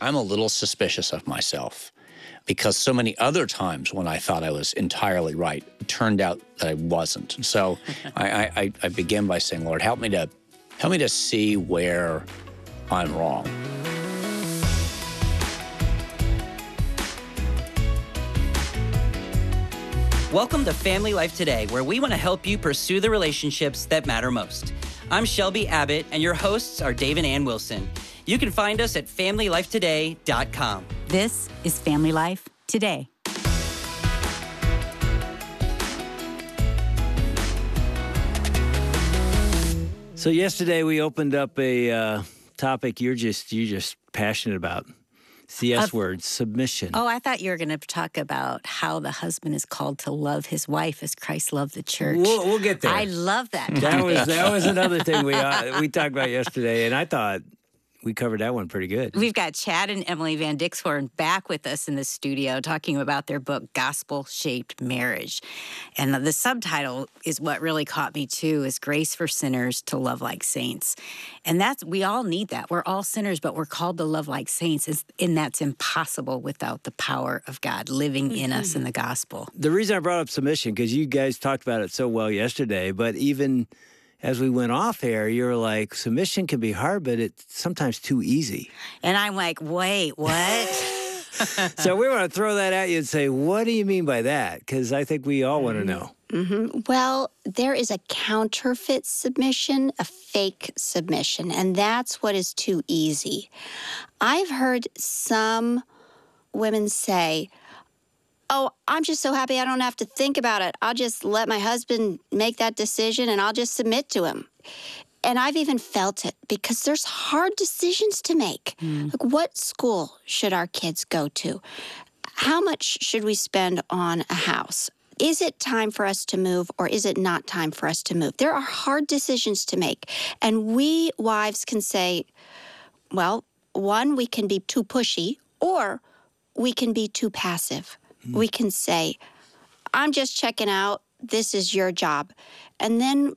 I'm a little suspicious of myself because so many other times when I thought I was entirely right, it turned out that I wasn't. And so I begin by saying, Lord, help me to see where I'm wrong. Welcome to Family Life Today, where we want to help you pursue the relationships that matter most. I'm Shelby Abbott, and your hosts are Dave and Ann Wilson. You can find us at FamilyLifeToday.com. This is Family Life Today. So yesterday we opened up a topic you're just passionate about. CS word, submission. Oh, I thought you were going to talk about how the husband is called to love his wife as Christ loved the church. We'll get there. I love that. That was another thing we talked about yesterday, and I thought we covered that one pretty good. We've got Chad and Emily Van Dixhorn back with us in the studio talking about their book, Gospel-Shaped Marriage. And the subtitle is what really caught me too, is Grace for Sinners to Love Like Saints. And we all need that. We're all sinners, but we're called to love like saints. And that's impossible without the power of God living in us in the gospel. The reason I brought up submission, because you guys talked about it so well yesterday, but even as we went off air, you were like, submission can be hard, but it's sometimes too easy. And I'm like, wait, what? So we want to throw that at you and say, what do you mean by that? Because I think we all want to know. Mm-hmm. Well, there is a counterfeit submission, a fake submission, and that's what is too easy. I've heard some women say, oh, I'm just so happy I don't have to think about it. I'll just let my husband make that decision and I'll just submit to him. And I've even felt it because there's hard decisions to make. Like, what school should our kids go to? How much should we spend on a house? Is it time for us to move or is it not time for us to move? There are hard decisions to make. And we wives can say, well, one, we can be too pushy or we can be too passive. We can say, I'm just checking out. This is your job. And then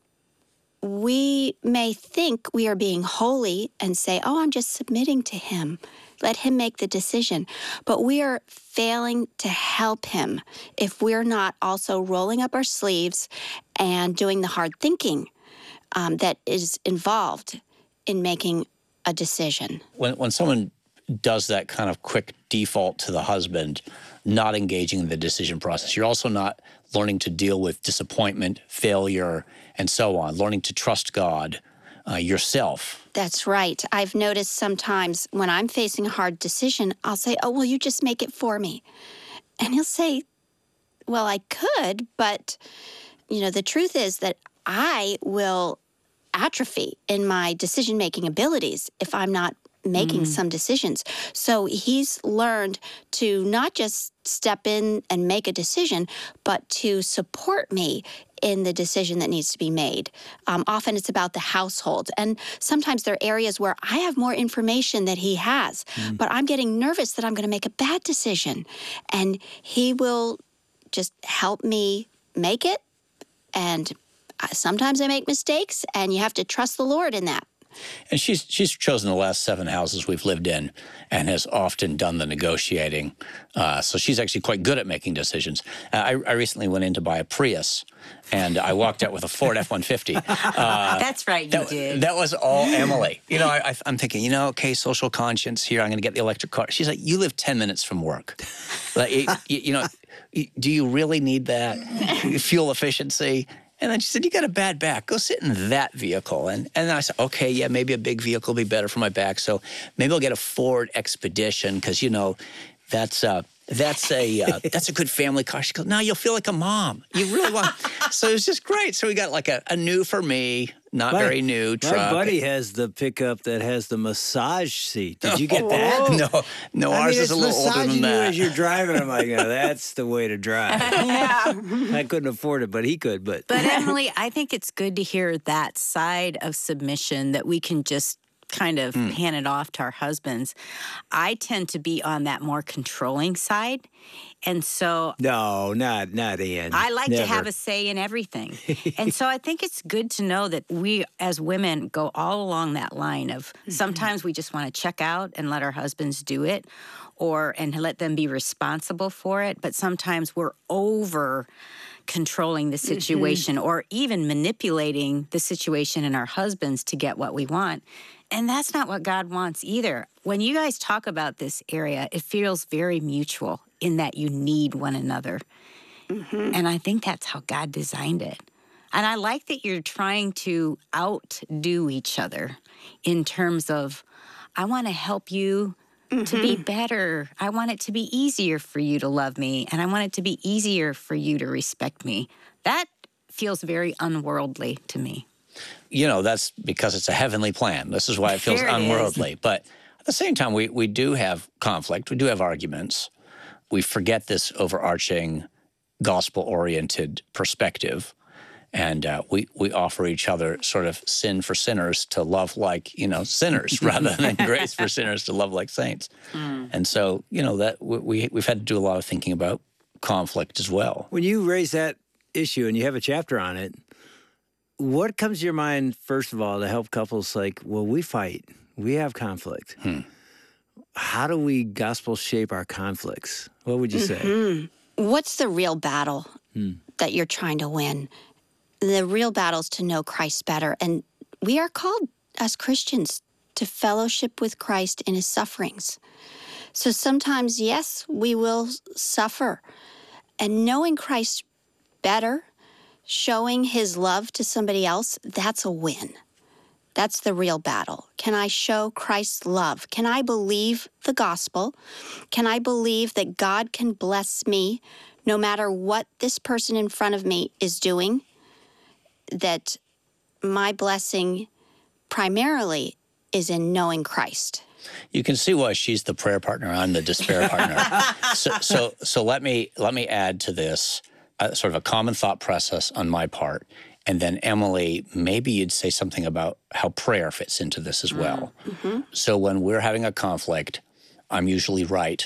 we may think we are being holy and say, oh, I'm just submitting to him. Let him make the decision. But we are failing to help him if we're not also rolling up our sleeves and doing the hard thinking that is involved in making a decision. When someone does that kind of quick default to the husband, not engaging in the decision process, you're also not learning to deal with disappointment, failure, and so on, learning to trust God yourself. That's right. I've noticed sometimes when I'm facing a hard decision, I'll say, oh, well, you just make it for me. And he'll say, well, I could, but, the truth is that I will atrophy in my decision-making abilities if I'm not making some decisions. So he's learned to not just step in and make a decision, but to support me in the decision that needs to be made. Often it's about the household. And sometimes there are areas where I have more information that he has, but I'm getting nervous that I'm going to make a bad decision. And he will just help me make it. And sometimes I make mistakes, and you have to trust the Lord in that. And she's chosen the last 7 houses we've lived in and has often done the negotiating. So she's actually quite good at making decisions. I recently went in to buy a Prius, and I walked out with a Ford F-150. That's right, you did. That was all Emily. I'm thinking, okay, social conscience here. I'm going to get the electric car. She's like, you live 10 minutes from work. Like, do you really need that? Fuel efficiency? And then she said, you got a bad back. Go sit in that vehicle. And then I said, okay, yeah, maybe a big vehicle will be better for my back. So maybe I'll get a Ford Expedition because, that's a good family car. She goes, no, you'll feel like a mom. You really want. So it was just great. So we got like a new for me, not very new truck. My buddy has the pickup that has the massage seat. Did you get that? No, ours is a little older than that. As you're driving, I'm like, that's the way to drive. I couldn't afford it, but he could. But Emily, I think it's good to hear that side of submission, that we can just kind of hand it off to our husbands. I tend to be on that more controlling side. And so No, not Ann. I like to have Never. a say in everything. And so I think it's good to know that we as women go all along that line of sometimes we just want to check out and let our husbands do it and let them be responsible for it. But sometimes we're over controlling the situation or even manipulating the situation in our husbands to get what we want. And that's not what God wants either. When you guys talk about this area, it feels very mutual in that you need one another. And I think that's how God designed it. And I like that you're trying to outdo each other in terms of, I want to help you to be better. I want it to be easier for you to love me, and I want it to be easier for you to respect me. That feels very unworldly to me. You know, that's because it's a heavenly plan. This is why it feels There it is. unworldly. But at the same time, we do have conflict. We do have arguments. We forget this overarching gospel-oriented perspective. And we offer each other sort of sin for sinners to love like, sinners rather than grace for sinners to love like saints. And so, that we've had to do a lot of thinking about conflict as well. When you raise that issue and you have a chapter on it, what comes to your mind, first of all, to help couples we fight, we have conflict. How do we gospel shape our conflicts? What would you say? What's the real battle that you're trying to win? The real battle is to know Christ better. And we are called as Christians to fellowship with Christ in his sufferings. So sometimes, yes, we will suffer. And knowing Christ better, showing his love to somebody else, that's a win. That's the real battle. Can I show Christ's love? Can I believe the gospel? Can I believe that God can bless me no matter what this person in front of me is doing? That my blessing primarily is in knowing Christ. You can see why she's the prayer partner. I'm the despair partner. So let me add to this sort of a common thought process on my part. And then, Emily, maybe you'd say something about how prayer fits into this as well. So when we're having a conflict, I'm usually right.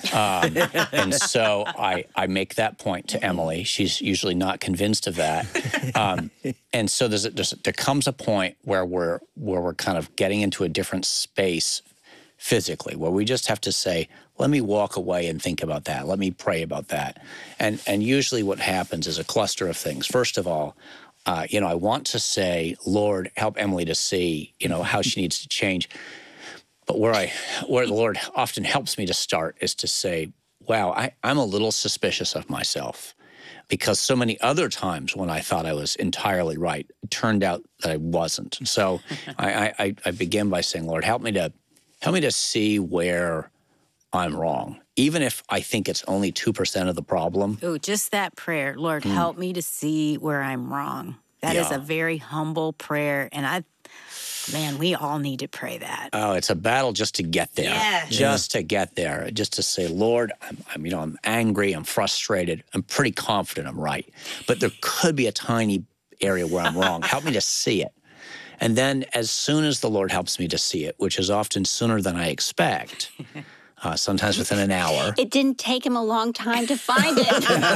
And so I make that point to Emily. She's usually not convinced of that. And so there comes a point where we're kind of getting into a different space physically, where we just have to say, let me walk away and think about that. Let me pray about that. And usually what happens is a cluster of things. First of all, I want to say, Lord, help Emily to see, how she needs to change. But where the Lord often helps me to start is to say, wow, I'm a little suspicious of myself, because so many other times when I thought I was entirely right, it turned out that I wasn't. So I begin by saying, Lord, help me to see where I'm wrong, even if I think it's only 2% of the problem. Oh, just that prayer. Lord, help me to see where I'm wrong. That is Yeah. a very humble prayer. And we all need to pray that. Oh, it's a battle just to get there. Yes. Just to get there. Just to say, Lord, I'm angry, I'm frustrated, I'm pretty confident I'm right. But there could be a tiny area where I'm wrong. Help me to see it. And then as soon as the Lord helps me to see it, which is often sooner than I expect, sometimes within an hour. It didn't take him a long time to find it.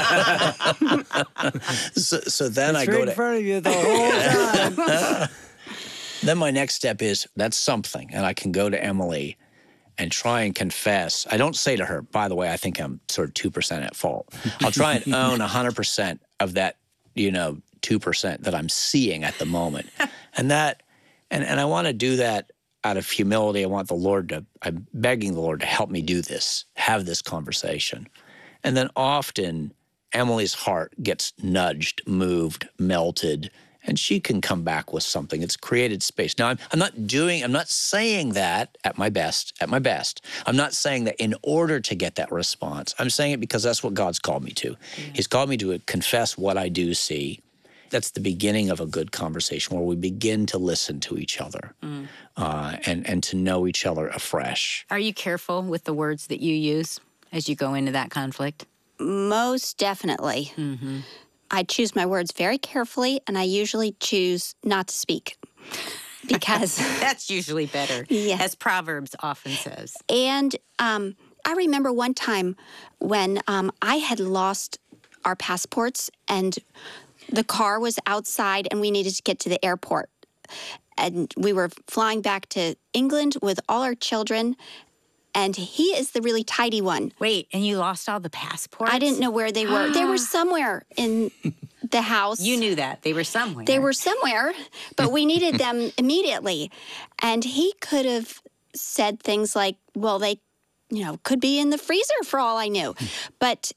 So then It's I right go in to... front of you the whole time. Then my next step is, that's something, and I can go to Emily and try and confess. I don't say to her, by the way, I think I'm sort of 2% at fault. I'll try and own 100% of that, 2% that I'm seeing at the moment. And I want to do that out of humility. I'm begging the Lord to help me do this, have this conversation. And then often Emily's heart gets nudged, moved, melted, and she can come back with something. It's created space. Now, I'm not saying that at my best. I'm not saying that in order to get that response. I'm saying it because that's what God's called me to. Yeah. He's called me to confess what I do see. That's the beginning of a good conversation, where we begin to listen to each other and to know each other afresh. Are you careful with the words that you use as you go into that conflict? Most definitely. I choose my words very carefully, and I usually choose not to speak. because That's usually better, Yeah. as Proverbs often says. And I remember one time when I had lost our passports and the car was outside and we needed to get to the airport. And we were flying back to England with all our children. And he is the really tidy one. Wait, and you lost all the passports? I didn't know where they were. They were somewhere in the house. You knew that. They were somewhere. They were somewhere, but we needed them immediately. And he could have said things like, well, they, could be in the freezer for all I knew. But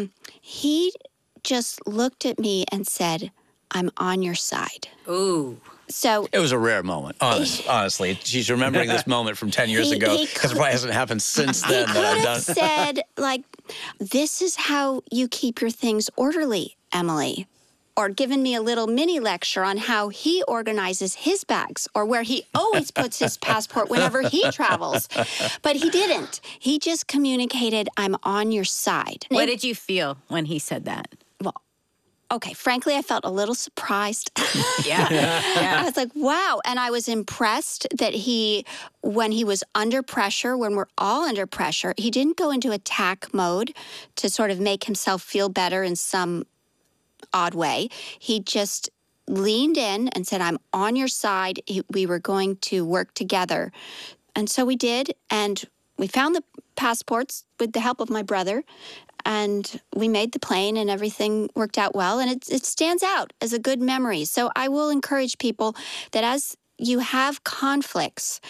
he just looked at me and said, I'm on your side. Ooh. So It was a rare moment, honestly. She's remembering this moment from 10 years ago he because it probably hasn't happened since he then could that I've have done. said, like, this is how you keep your things orderly, Emily. Or given me a little mini lecture on how he organizes his bags or where he always puts his passport whenever he travels. But he didn't. He just communicated, I'm on your side. What did you feel when he said that? Okay, frankly, I felt a little surprised. Yeah. I was like, wow. And I was impressed that when he was under pressure, when we're all under pressure, he didn't go into attack mode to sort of make himself feel better in some odd way. He just leaned in and said, I'm on your side. We were going to work together. And so we did. And we found the passports with the help of my brother. And we made the plane and everything worked out well. And it stands out as a good memory. So I will encourage people that as you have conflicts,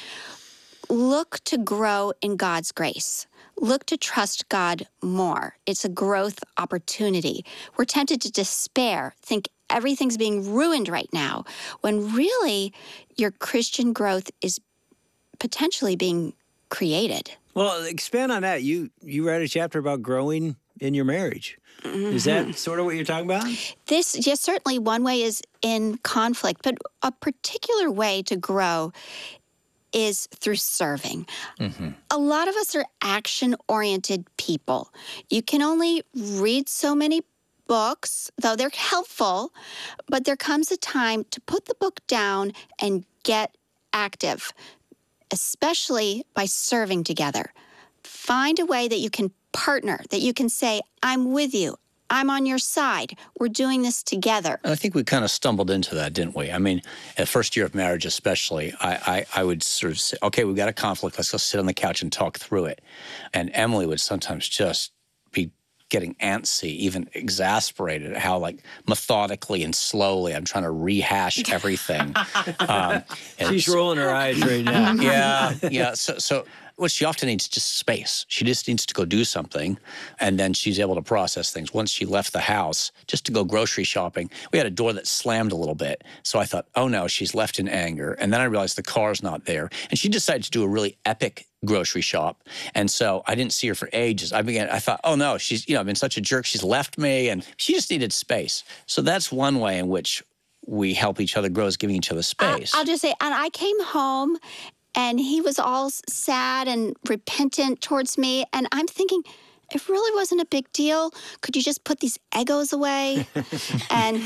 look to grow in God's grace. Look to trust God more. It's a growth opportunity. We're tempted to despair, think everything's being ruined right now, when really your Christian growth is potentially being created. Well, expand on that. You read a chapter about growing in your marriage. Mm-hmm. Is that sort of what you're talking about? This, yes, certainly one way is in conflict, but a particular way to grow is through serving. Mm-hmm. A lot of us are action-oriented people. You can only read so many books, though they're helpful, but there comes a time to put the book down and get active, especially by serving together. Find a way that you can partner, that you can say, I'm with you. I'm on your side. We're doing this together. I think we kind of stumbled into that, didn't we? I mean, at first year of marriage especially, I would sort of say, okay, we've got a conflict. Let's go sit on the couch and talk through it. And Emily would sometimes just be getting antsy, even exasperated at how, like, methodically and slowly I'm trying to rehash everything. She's rolling her eyes right now. Yeah. So what she often needs is just space. She just needs to go do something, and then she's able to process things. Once she left the house, just to go grocery shopping, we had a door that slammed a little bit. So I thought, oh no, she's left in anger. And then I realized the car's not there. And she decided to do a really epic grocery shop. And so I didn't see her for ages. I thought, oh no, she's, I've been such a jerk. She's left me, and she just needed space. So that's one way in which we help each other grow, is giving each other space. I'll just say, and I came home and he was all sad and repentant towards me. And I'm thinking, it really wasn't a big deal. Could you just put these Eggos away and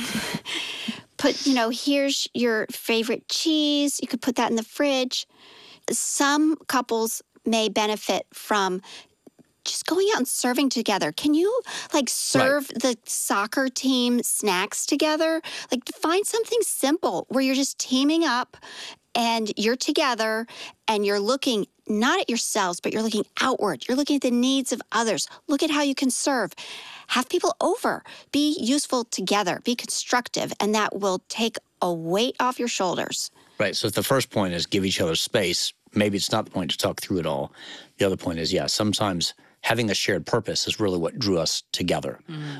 put, here's your favorite cheese. You could put that in the fridge. Some couples may benefit from just going out and serving together. Can you serve the soccer team snacks together? Find something simple where you're just teaming up and you're together and you're looking not at yourselves, but you're looking outward. You're looking at the needs of others. Look at how you can serve. Have people over. Be useful together. Be constructive, and that will take a weight off your shoulders. Right. So if the first point is give each other space, maybe it's not the point to talk through it all. The other point is, sometimes having a shared purpose is really what drew us together.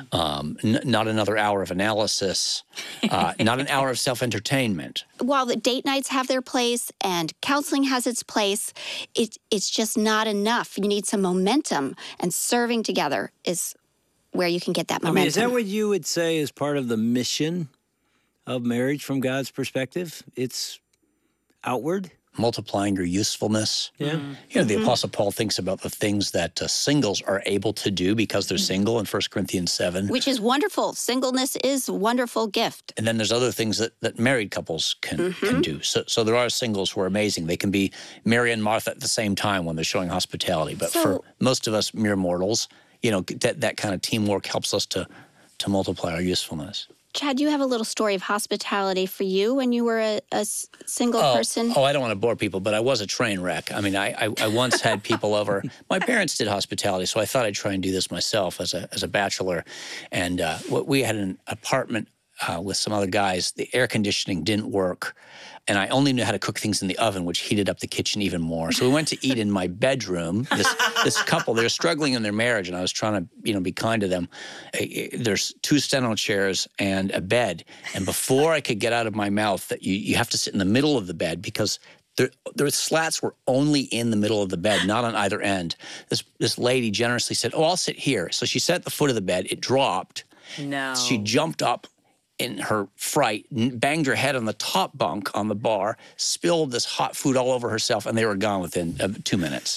Not another hour of analysis, not an hour of self-entertainment. While the date nights have their place and counseling has its place, it's just not enough. You need some momentum, and serving together is where you can get that momentum. Is that what you would say is part of the mission of marriage from God's perspective? It's outward? multiplying your usefulness. Yeah. You know, the Apostle Paul thinks about the things that singles are able to do because they're single in 1 Corinthians 7. Which is wonderful. Singleness is a wonderful gift. And then there's other things that married couples can do. So there are singles who are amazing. They can be Mary and Martha at the same time when they're showing hospitality. But for most of us mere mortals, you know, that kind of teamwork helps us to multiply our usefulness. Chad, you have a little story of hospitality for you when you were a single person. Oh, I don't want to bore people, but I was a train wreck. I mean, I once had people over. My parents did hospitality, so I thought I'd try and do this myself as a bachelor. And we had an apartment with some other guys. The air conditioning didn't work, and I only knew how to cook things in the oven, which heated up the kitchen even more. So we went to eat in my bedroom. This couple, they're struggling in their marriage, and I was trying to, be kind to them. There's 2 steno chairs and a bed, and before I could get out of my mouth that you have to sit in the middle of the bed because their slats were only in the middle of the bed, not on either end. This lady generously said, "Oh, I'll sit here." So she sat at the foot of the bed. It dropped. No. She jumped up in her fright, banged her head on the top bunk on the bar, spilled this hot food all over herself, and they were gone within 2 minutes.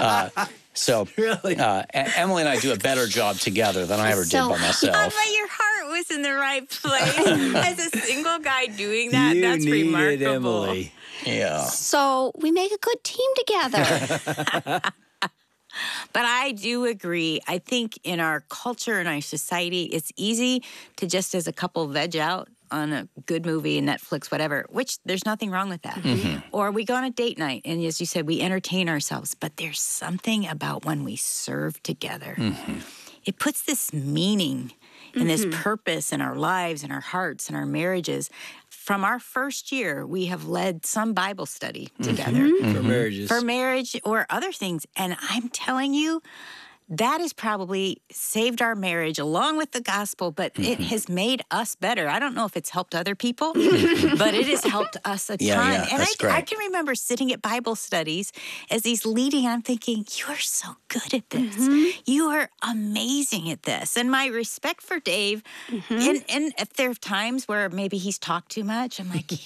So Really? Emily and I do a better job together than I ever did by myself. But your heart was in the right place. As a single guy doing that, You that's needed remarkable. Emily. Yeah. So we make a good team together. But I do agree. I think in our culture and our society, it's easy to just as a couple veg out on a good movie, Netflix, whatever, which there's nothing wrong with that. Or we go on a date night, and as you said, we entertain ourselves. But there's something about when we serve together. It puts this meaning and this purpose in our lives and our hearts and our marriages. From our first year, we have led some Bible study together. For marriages. For marriage or other things. And I'm telling you, that has probably saved our marriage along with the gospel, but it has made us better. I don't know if it's helped other people, but it has helped us a ton. Yeah, And that's I great. can remember sitting at Bible studies as he's leading, I'm thinking, you are so good at this. You are amazing at this. And my respect for Dave, and if there are times where maybe he's talked too much, I'm like,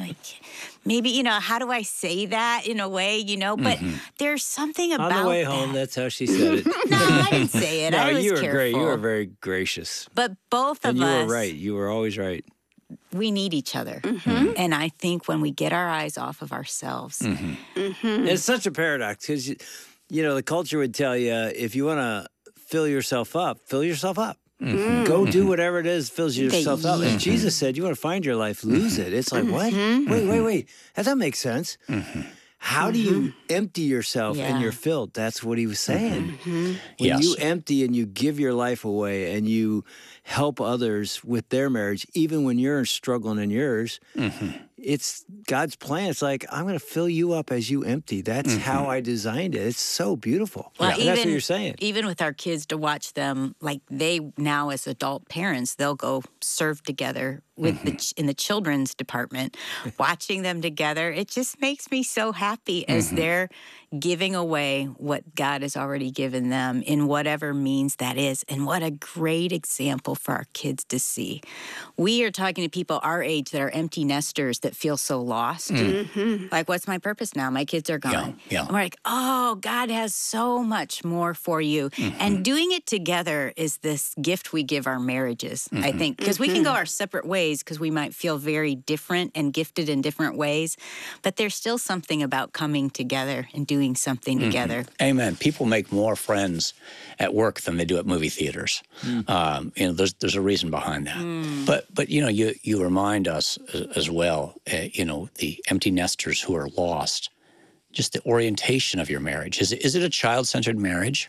maybe, how do I say that in a way, but there's something about On the way that. home, that's how she said it. No, I didn't say it. No, I was you were careful. great. You were very gracious. But both And of you us, were right. You were always right. we need each other. And I think when we get our eyes off of ourselves, It's such a paradox because, the culture would tell you if you want to fill yourself up, fill yourself up. Go do whatever it is fills yourself up. And Jesus said, you want to find your life, lose it. It's like, what? Wait. That doesn't make sense. How do you empty yourself and you're filled? That's what he was saying. When you empty and you give your life away and you help others with their marriage, even when you're struggling in yours, it's God's plan. It's like, I'm going to fill you up as you empty. That's how I designed it. It's so beautiful. well, And that's what you're saying. Even with our kids, to watch them, like they now as adult parents, they'll go serve together with in the children's department, watching them together. It just makes me so happy as they're giving away what God has already given them in whatever means that is. And what a great example for our kids to see. We are talking to people our age that are empty nesters that feel so lost. Like, what's my purpose now? My kids are gone. Yeah. And we're like, oh, God has so much more for you. And doing it together is this gift we give our marriages, I think, because we can go our separate ways because we might feel very different and gifted in different ways. But there's still something about coming together and doing something together. Amen. People make more friends at work than they do at movie theaters. There's a reason behind that. But you remind us as well, the empty nesters who are lost, just the orientation of your marriage. Is it a child-centered marriage?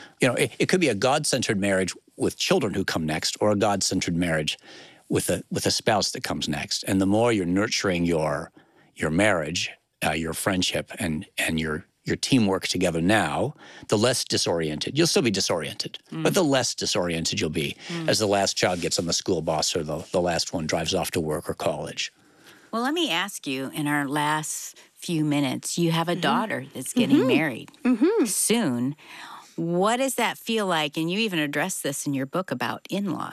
It could be a God-centered marriage with children who come next, or a God-centered marriage with a spouse that comes next. And the more you're nurturing your marriage, your friendship, and your teamwork together now, the less disoriented. You'll still be disoriented, but the less disoriented you'll be as the last child gets on the school bus or the last one drives off to work or college. Well, let me ask you, in our last few minutes, you have a daughter that's getting married soon. What does that feel like? And you even address this in your book about in-laws.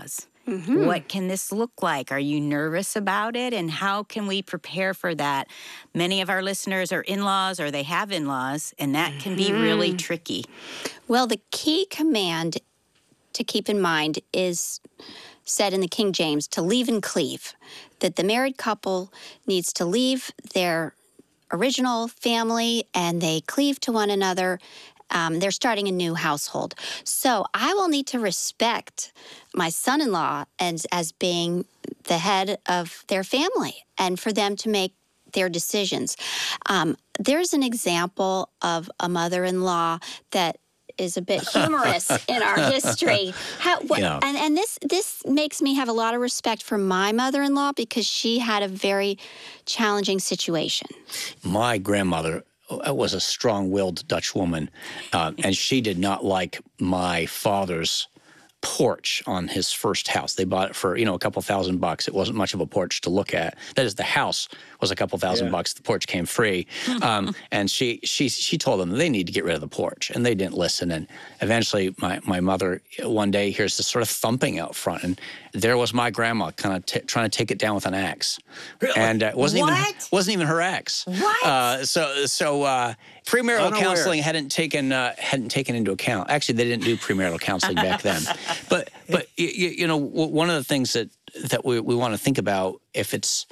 What can this look like? Are you nervous about it? And how can we prepare for that? Many of our listeners are in-laws or they have in-laws, and that can be really tricky. Well, the key command to keep in mind is said in the King James, to leave and cleave, that the married couple needs to leave their original family and they cleave to one another. They're starting a new household. So I will need to respect my son-in-law as being the head of their family and for them to make their decisions. There's an example of a mother-in-law that is a bit humorous in our history. And this makes me have a lot of respect for my mother-in-law because she had a very challenging situation. My grandmother was a strong-willed Dutch woman, and she did not like my father's porch on his first house. They bought it for, a couple $1,000. It wasn't much of a porch to look at. That is, the house was a couple $1,000. The porch came free. And she told them they need to get rid of the porch, and they didn't listen. And eventually my mother one day hears this sort of thumping out front, and there was my grandma kind of trying to take it down with an axe. Really? And it wasn't even her axe. What? So premarital counseling hadn't taken into account. Actually, they didn't do premarital counseling back then. But one of the things that we want to think about, if it's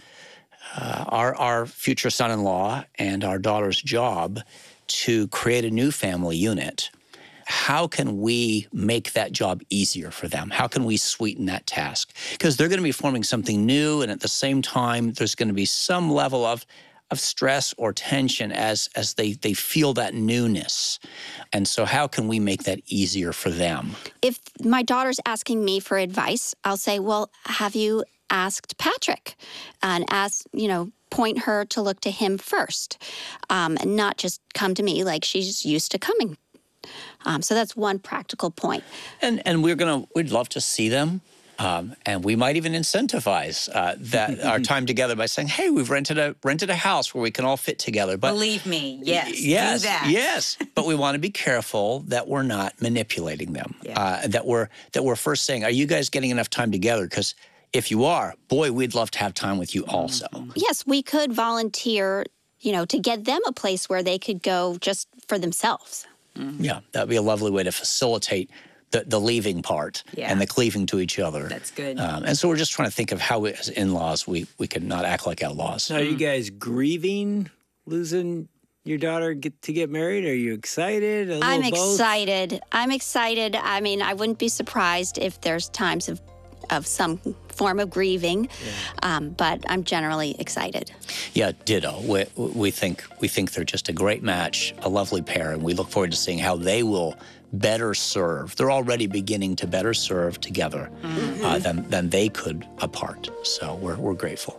our future son-in-law and our daughter's job to create a new family unit, how can we make that job easier for them? How can we sweeten that task? Because they're going to be forming something new, and at the same time, there's going to be some level of stress or tension as they feel that newness. And so how can we make that easier for them? If my daughter's asking me for advice, I'll say, well, have you asked Patrick? And point her to look to him first, and not just come to me like she's used to coming. So that's one practical point. And we'd love to see them. And we might even incentivize that our time together by saying, "Hey, we've rented a house where we can all fit together." But believe me, yes, yes, do that. yes. But we want to be careful that we're not manipulating them. Yeah. That we're first saying, "Are you guys getting enough time together?" Because if you are, boy, we'd love to have time with you also. Yes, we could volunteer, to get them a place where they could go just for themselves. Yeah, that'd be a lovely way to facilitate the leaving part and the cleaving to each other. That's good. And so we're just trying to think of how we, as in-laws, we could not act like outlaws. So are you guys grieving losing your daughter to get married? Are you excited? I'm excited. I mean, I wouldn't be surprised if there's times of some form of grieving, but I'm generally excited. Yeah, ditto. We think they're just a great match, a lovely pair, and we look forward to seeing how they will better serve. They're already beginning to better serve together than they could apart. So we're grateful.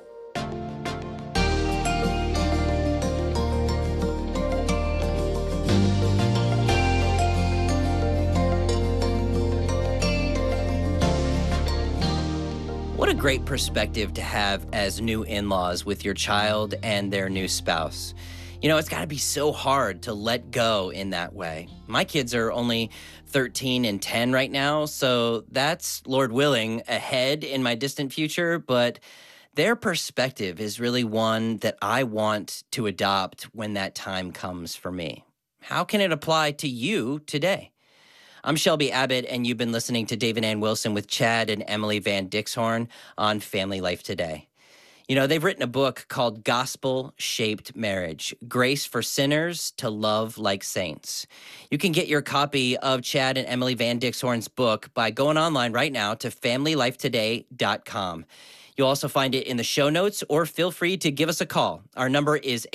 What a great perspective to have as new in-laws with your child and their new spouse. It's got to be so hard to let go in that way. My kids are only 13 and 10 right now, so that's, Lord willing, ahead in my distant future, but their perspective is really one that I want to adopt when that time comes for me. How can it apply to you today? I'm Shelby Abbott, and you've been listening to Dave and Ann Wilson with Chad and Emily Van Dixhorn on Family Life Today. They've written a book called Gospel Shaped Marriage, Grace for Sinners to Love Like Saints. You can get your copy of Chad and Emily Van Dixhorn's book by going online right now to FamilyLifeToday.com. You'll also find it in the show notes, or feel free to give us a call. Our number is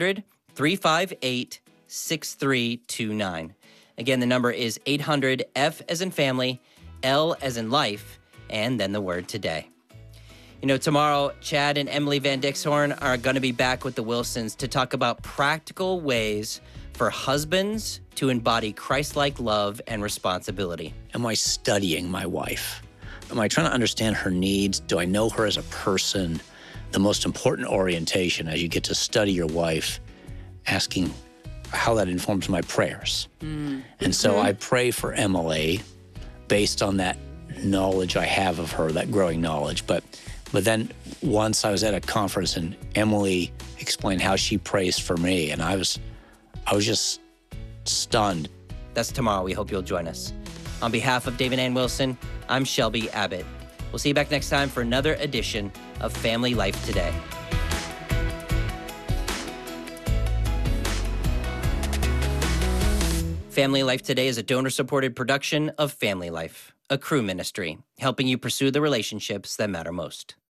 800-358-6329. Again, the number is 800-F as in family, L as in life, and then the word today. Tomorrow, Chad and Emily Van Dixhorn are going to be back with the Wilsons to talk about practical ways for husbands to embody Christ-like love and responsibility. Am I studying my wife? Am I trying to understand her needs? Do I know her as a person? The most important orientation as you get to study your wife, asking how that informs my prayers. And so I pray for Emily based on that knowledge I have of her, that growing knowledge. But then once I was at a conference and Emily explained how she prays for me, and I was just stunned. That's tomorrow. We hope you'll join us. On behalf of Dave and Ann Wilson, I'm Shelby Abbott. We'll see you back next time for another edition of Family Life Today. Family Life Today is a donor-supported production of Family Life, a Cru ministry, helping you pursue the relationships that matter most.